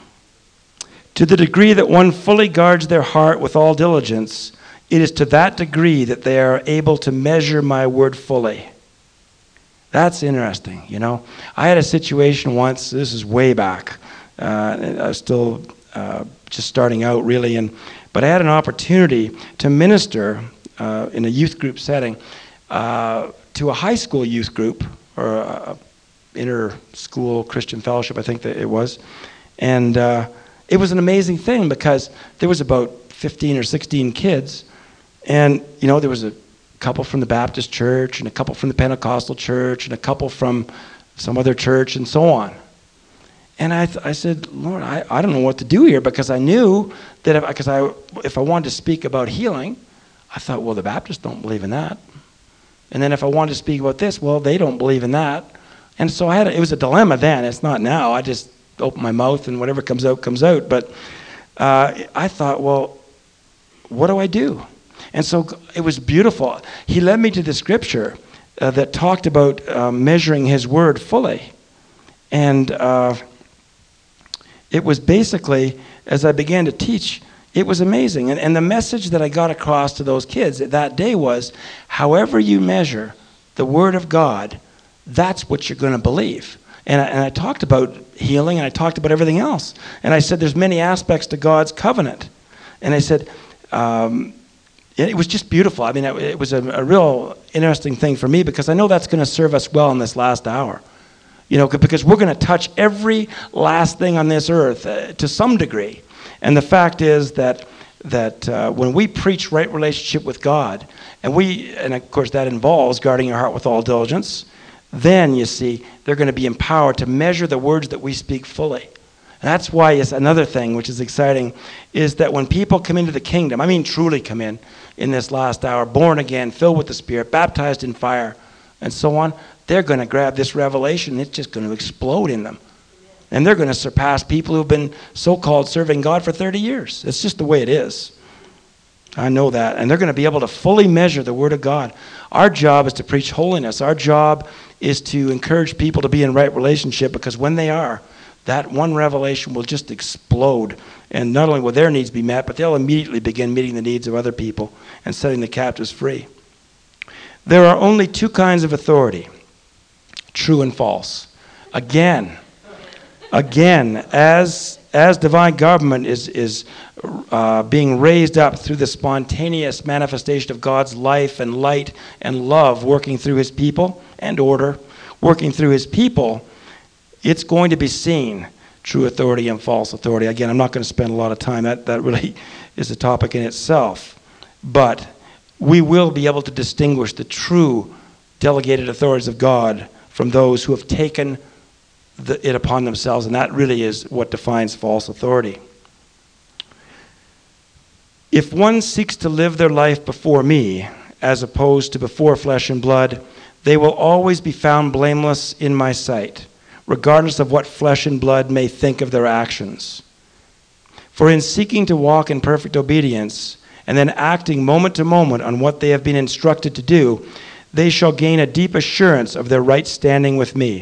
to the degree that one fully guards their heart with all diligence, it is to that degree that they are able to measure my word fully. That's interesting, you know. I had a situation once, this is way back. Uh, I was still uh, just starting out, really, and but I had an opportunity to minister uh, in a youth group setting uh, to a high school youth group, or a inter-school Christian fellowship, I think that it was. And uh, it was an amazing thing because there was about fifteen or sixteen kids, and you know there was a couple from the Baptist church and a couple from the Pentecostal church and a couple from some other church and so on. And I, th- I said, Lord, I, I don't know what to do here, because I knew that if, because I, if I wanted to speak about healing, I thought, well, the Baptists don't believe in that. And then if I wanted to speak about this, well, they don't believe in that. And so I had a, it was a dilemma then. It's not now. I just open my mouth and whatever comes out, comes out. But uh, I thought, well, what do I do? And so it was beautiful. He led me to the scripture uh, that talked about uh, measuring His word fully. And uh, it was basically, as I began to teach, it was amazing. And, and the message that I got across to those kids that day was, however you measure the word of God, that's what you're going to believe. And I, and I talked about healing, and I talked about everything else. And I said there's many aspects to God's covenant. And I said, um, it was just beautiful. I mean, it, it was a, a real interesting thing for me, because I know that's going to serve us well in this last hour. You know, because we're going to touch every last thing on this earth uh, to some degree. And the fact is that that uh, when we preach right relationship with God, and we, and of course that involves guarding your heart with all diligence, then you see they're going to be empowered to measure the words that we speak fully. And that's why it's another thing which is exciting, is that when people come into the kingdom, I mean truly come in in this last hour, born again, filled with the Spirit, baptized in fire, and so on, they're going to grab this revelation and it's just going to explode in them. And they're going to surpass people who've been so-called serving God for thirty years. It's just the way it is. I know that. And they're going to be able to fully measure the Word of God. Our job is to preach holiness. Our job is to encourage people to be in right relationship, because when they are, that one revelation will just explode. And not only will their needs be met, but they'll immediately begin meeting the needs of other people and setting the captives free. There are only two kinds of authority, true and false. Again, again, as as divine government is, is uh, being raised up through the spontaneous manifestation of God's life and light and love working through his people, and order working through his people, it's going to be seen, true authority and false authority. Again, I'm not going to spend a lot of time. That, that really is a topic in itself. But we will be able to distinguish the true delegated authorities of God from those who have taken the, it upon themselves, and that really is what defines false authority. If one seeks to live their life before me, as opposed to before flesh and blood, they will always be found blameless in my sight, regardless of what flesh and blood may think of their actions. For in seeking to walk in perfect obedience, and then acting moment to moment on what they have been instructed to do, they shall gain a deep assurance of their right standing with me.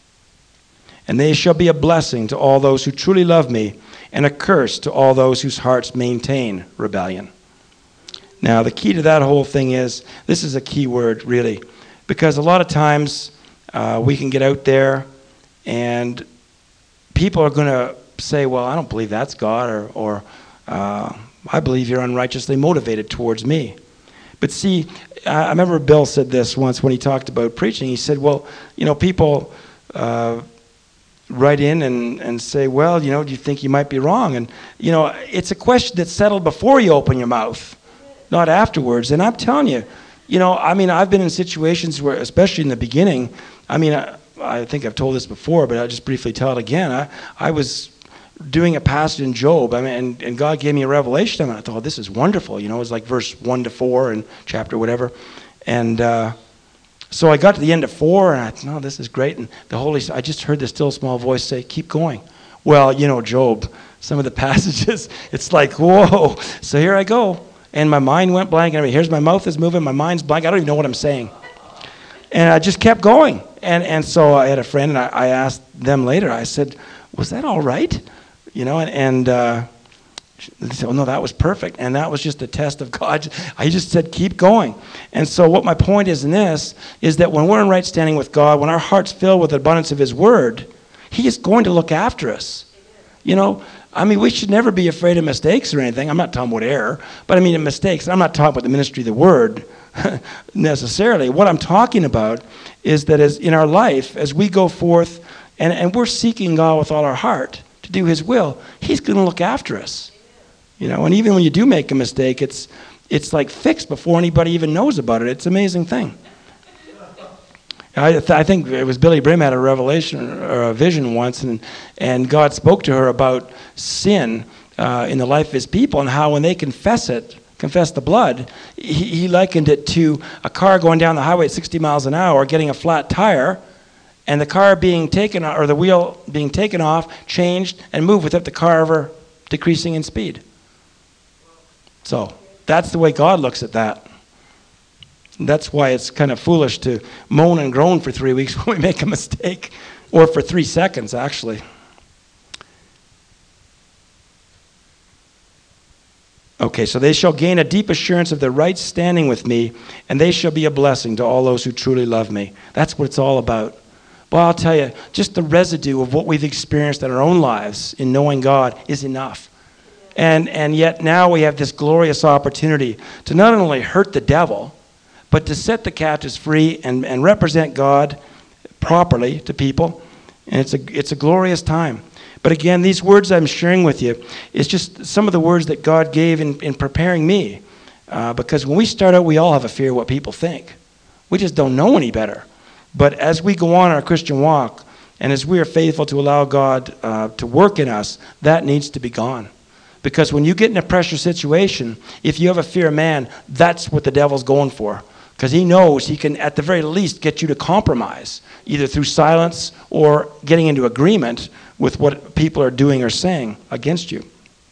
And they shall be a blessing to all those who truly love me, and a curse to all those whose hearts maintain rebellion. Now, the key to that whole thing is, this is a key word, really, because a lot of times uh, we can get out there and people are going to say, well, I don't believe that's God, or, or uh, I believe you're unrighteously motivated towards me. But see, I remember Bill said this once when he talked about preaching. He said, well, you know, people uh, write in and, and say, well, you know, do you think you might be wrong? And, you know, it's a question that's settled before you open your mouth, not afterwards. And I'm telling you, you know, I mean, I've been in situations where, especially in the beginning, I mean, I, I think I've told this before, but I'll just briefly tell it again. I, I was doing a passage in Job, I mean, and, and God gave me a revelation, and I thought, this is wonderful. You know, it was like verse one to four and chapter whatever. And uh, so I got to the end of four, and I thought, no, this is great. And the Holy, I just heard the still small voice say, keep going. Well, you know, Job, some of the passages, it's like, whoa. So here I go. And my mind went blank. And I mean, here's my mouth is moving, my mind's blank. I don't even know what I'm saying. And I just kept going. And and so I had a friend, and I, I asked them later, I said, was that all right? You know, and, and uh, they said, oh, no, that was perfect. And that was just a test of God. I just said, keep going. And so what my point is in this is that when we're in right standing with God, when our heart's filled with the abundance of his word, he is going to look after us. You know, I mean, we should never be afraid of mistakes or anything. I'm not talking about error, but I mean mistakes. I'm not talking about the ministry of the word necessarily. What I'm talking about is that as in our life, as we go forth and, and we're seeking God with all our heart to do his will, he's going to look after us. You know, and even when you do make a mistake, it's it's like fixed before anybody even knows about it. It's an amazing thing. I, th- I think it was Billy Brim had a revelation or a vision once, and, and God spoke to her about sin uh, in the life of his people, and how when they confess it, confess the blood, he, he likened it to a car going down the highway at sixty miles an hour, getting a flat tire, and the car being taken, or the wheel being taken off, changed, and moved without the car ever decreasing in speed. So that's the way God looks at that. That's why it's kind of foolish to moan and groan for three weeks when we make a mistake, or for three seconds, actually. Okay, so they shall gain a deep assurance of their right standing with me, and they shall be a blessing to all those who truly love me. That's what it's all about. But I'll tell you, just the residue of what we've experienced in our own lives in knowing God is enough. And, and yet now we have this glorious opportunity to not only hurt the devil, but to set the captives free and, and represent God properly to people. And it's a, it's a glorious time. But again, these words I'm sharing with you is just some of the words that God gave in, in preparing me. Uh, because when we start out, we all have a fear of what people think. We just don't know any better. But as we go on our Christian walk, and as we are faithful to allow God uh, to work in us, that needs to be gone. Because when you get in a pressure situation, if you have a fear of man, that's what the devil's going for. Because he knows he can, at the very least, get you to compromise, either through silence or getting into agreement with what people are doing or saying against you.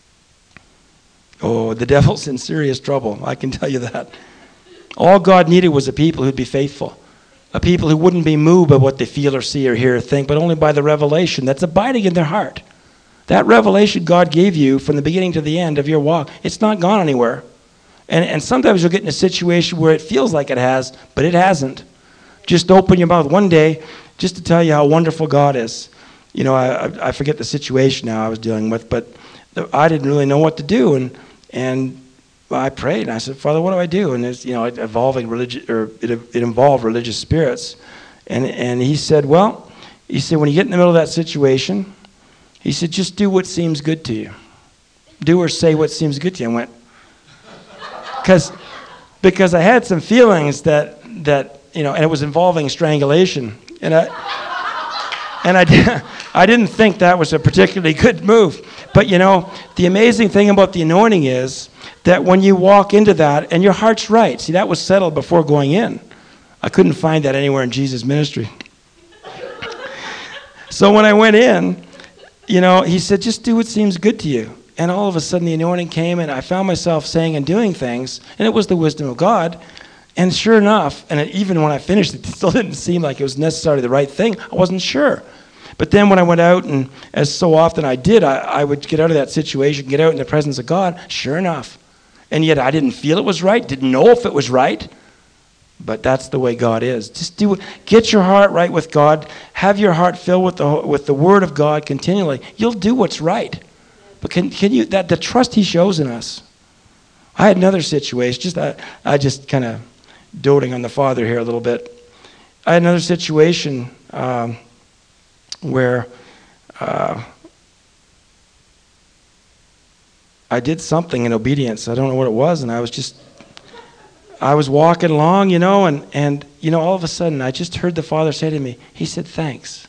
Oh, the devil's in serious trouble, I can tell you that. All God needed was a people who'd be faithful. A people who wouldn't be moved by what they feel or see or hear or think, but only by the revelation that's abiding in their heart. That revelation God gave you from the beginning to the end of your walk, it's not gone anywhere. And, and sometimes you'll get in a situation where it feels like it has, but it hasn't. Just open your mouth one day just to tell you how wonderful God is. You know, I, I forget the situation now I was dealing with, but I didn't really know what to do. And, and I prayed, and I said, Father, what do I do? And it's, you know, evolving religious, or it, it involved religious spirits. And, and he said, well, he said, when you get in the middle of that situation, he said, just do what seems good to you. Do or say what seems good to you. I went, because because I had some feelings that, that, you know, and it was involving strangulation. And I, and I, did, I didn't think that was a particularly good move. But, you know, the amazing thing about the anointing is that when you walk into that, and your heart's right. See, that was settled before going in. I couldn't find that anywhere in Jesus' ministry. So when I went in, you know, he said, just do what seems good to you. And all of a sudden the anointing came, and I found myself saying and doing things, and it was the wisdom of God. And sure enough, and it, even when I finished it, it still didn't seem like it was necessarily the right thing. I wasn't sure. But then when I went out, and as so often I did, I, I would get out of that situation, get out in the presence of God, sure enough. And yet I didn't feel it was right, didn't know if it was right. But that's the way God is. Just do it. Get your heart right with God. Have your heart filled with the with the Word of God continually. You'll do what's right. But can can you that the trust He shows in us? I had another situation. Just I, I just kind of doting on the Father here a little bit. I had another situation um, where uh, I did something in obedience. I don't know what it was, and I was just. I was walking along, you know, and, and, you know, all of a sudden, I just heard the Father say to me, he said, thanks.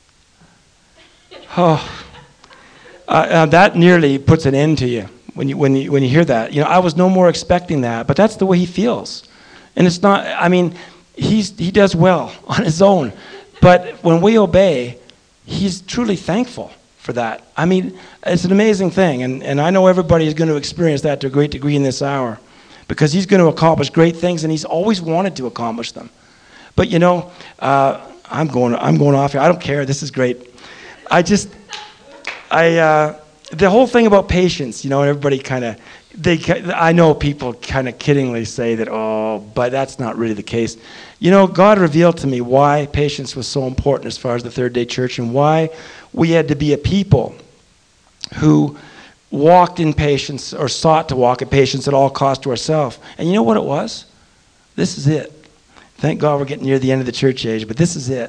Oh, uh, uh, that nearly puts an end to you when you, when you when you hear that. You know, I was no more expecting that, but that's the way he feels. And it's not, I mean, he's he does well on his own. But when we obey, he's truly thankful for that. I mean, it's an amazing thing, and, and I know everybody is going to experience that to a great degree in this hour. Because he's going to accomplish great things, and he's always wanted to accomplish them. But you know, uh, I'm going. I'm going off here. I don't care. This is great. I just, I, uh, the whole thing about patience. You know, everybody kind of, they. I know people kind of kiddingly say that. Oh, but that's not really the case. You know, God revealed to me why patience was so important as far as the Third Day Church, and why we had to be a people who walked in patience, or sought to walk in patience at all cost to ourselves. And you know what it was? This is it. Thank God we're getting near the end of the church age, but this is it.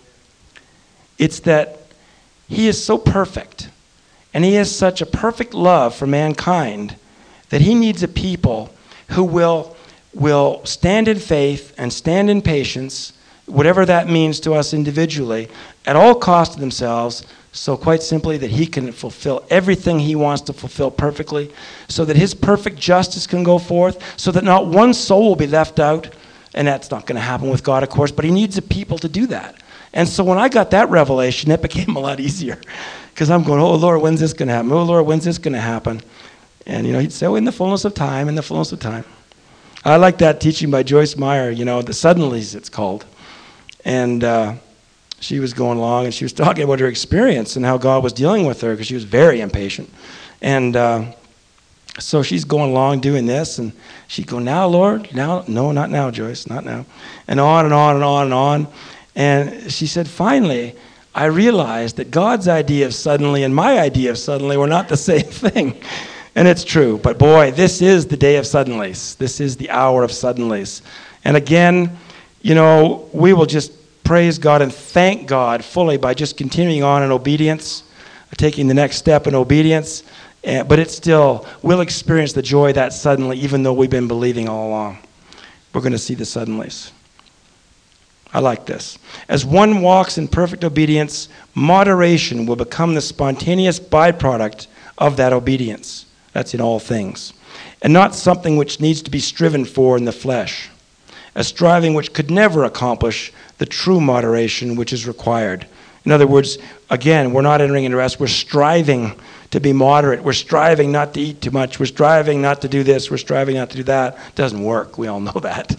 It's that he is so perfect, and he has such a perfect love for mankind, that he needs a people who will, will stand in faith and stand in patience, whatever that means to us individually, at all cost to themselves. So quite simply, that he can fulfill everything he wants to fulfill perfectly, so that his perfect justice can go forth, so that not one soul will be left out. And that's not going to happen with God, of course, but he needs a people to do that. And so when I got that revelation, it became a lot easier, because I'm going, oh, Lord, when's this going to happen? Oh, Lord, when's this going to happen? And, you know, he'd say, oh, in the fullness of time, in the fullness of time. I like that teaching by Joyce Meyer, you know, the suddenlies it's called. And uh, she was going along, and she was talking about her experience and how God was dealing with her, because she was very impatient. And uh, so she's going along doing this, and she'd go, now, Lord, now, no, not now, Joyce, not now. And on and on and on and on. And she said, finally, I realized that God's idea of suddenly and my idea of suddenly were not the same thing. And it's true. But boy, this is the day of suddenlies. This is the hour of suddenlies. And again, you know, we will just praise God and thank God fully by just continuing on in obedience. taking the next step in obedience, uh, but it still, we'll experience the joy that suddenly, even though we've been believing all along. We're going to see the suddenlies. I like this. As one walks in perfect obedience, moderation will become the spontaneous byproduct of that obedience. That's in all things. And not something which needs to be striven for in the flesh. A striving which could never accomplish the true moderation which is required. In other words, again, we're not entering into rest. We're striving to be moderate. We're striving not to eat too much. We're striving not to do this. We're striving not to do that. It doesn't work. We all know that.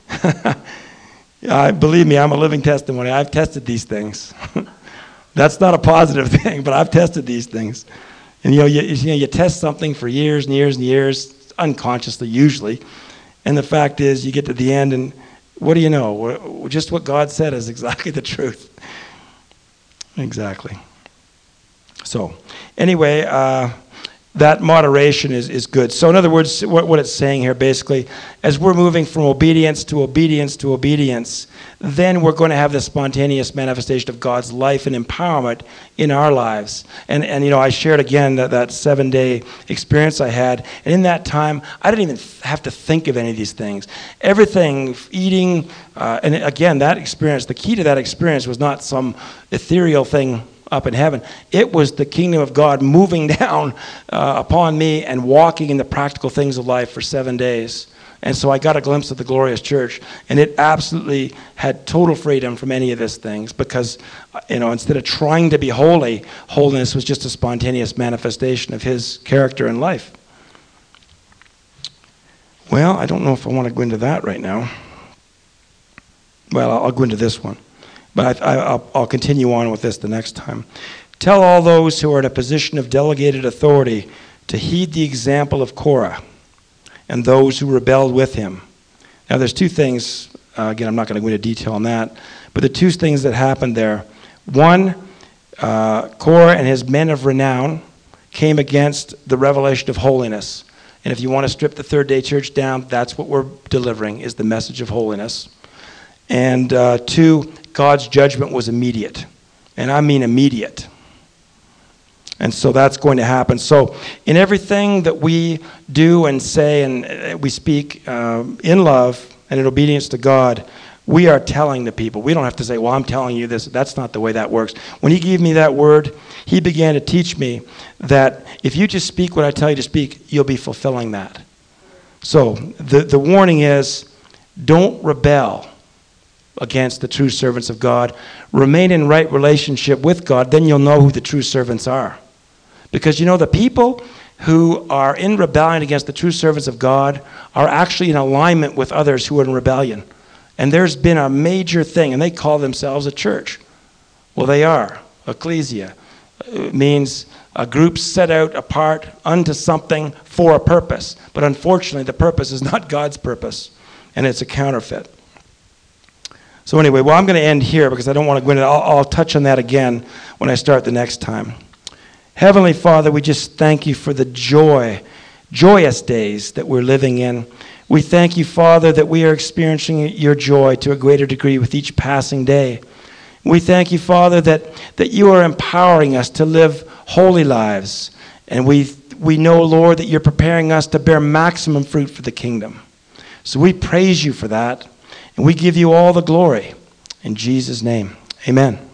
uh, believe me, I'm a living testimony. I've tested these things. That's not a positive thing, but I've tested these things. And you know, you, you know, you test something for years and years and years, unconsciously usually. And the fact is, you get to the end, and what do you know? Just what God said is exactly the truth. Exactly. So, anyway, uh, that moderation is, is good. So, in other words, what, what it's saying here basically, as we're moving from obedience to obedience to obedience, then we're going to have the spontaneous manifestation of God's life and empowerment in our lives. And, and you know, I shared again that, that seven-day experience I had. And in that time, I didn't even have to think of any of these things. Everything, eating, uh, and again, that experience, the key to that experience was not some ethereal thing up in heaven. It was the kingdom of God moving down uh, upon me and walking in the practical things of life for seven days. And so I got a glimpse of the glorious church, and it absolutely had total freedom from any of these things because, you know, instead of trying to be holy, holiness was just a spontaneous manifestation of his character and life. Well, I don't know if I want to go into that right now. Well, I'll go into this one. But I, I, I'll, I'll continue on with this the next time. Tell all those who are in a position of delegated authority to heed the example of Korah and those who rebelled with him. Now, there's two things. Uh, again, I'm not going to go into detail on that. But the two things that happened there. One, uh, Korah and his men of renown came against the revelation of holiness. And if you want to strip the Third Day Church down, that's what we're delivering, is the message of holiness. And uh, two, God's judgment was immediate. And I mean immediate. And so that's going to happen. So in everything that we do and say and we speak uh, in love and in obedience to God, we are telling the people. We don't have to say, well, I'm telling you this. That's not the way that works. When he gave me that word, he began to teach me that if you just speak what I tell you to speak, you'll be fulfilling that. So the, the warning is, don't rebel against the true servants of God. Remain in right relationship with God, then you'll know who the true servants are. Because, you know, the people who are in rebellion against the true servants of God are actually in alignment with others who are in rebellion. And there's been a major thing, and they call themselves a church. Well, they are. Ecclesia. It means a group set out apart unto something for a purpose. But unfortunately, the purpose is not God's purpose, and it's a counterfeit. So anyway, well, I'm going to end here because I don't want to go into it. I'll, I'll touch on that again when I start the next time. Heavenly Father, we just thank you for the joy, joyous days that we're living in. We thank you, Father, that we are experiencing your joy to a greater degree with each passing day. We thank you, Father, that, that you are empowering us to live holy lives. And we, we know, Lord, that you're preparing us to bear maximum fruit for the kingdom. So we praise you for that. And we give you all the glory. In Jesus' name, amen.